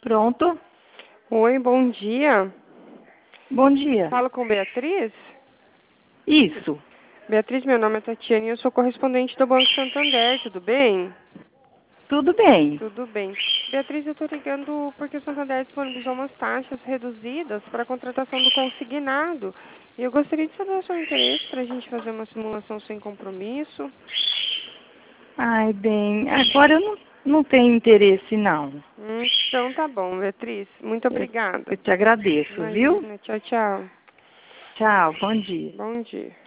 Pronto? Oi, bom dia. Bom dia. Falo com Beatriz? Isso. Beatriz, meu nome é Tatiane e eu sou correspondente do Banco Santander, tudo bem? Tudo bem. Tudo bem. Beatriz, eu estou ligando porque o Santander disponibilizou umas taxas reduzidas para a contratação do consignado. E eu gostaria de saber o seu interesse para a gente fazer uma simulação sem compromisso. Ai, bem, agora eu não tenho interesse, não. Então tá bom, Beatriz. Muito obrigada. Eu te agradeço, viu? Imagina. Tchau, tchau. Tchau, bom dia. Bom dia.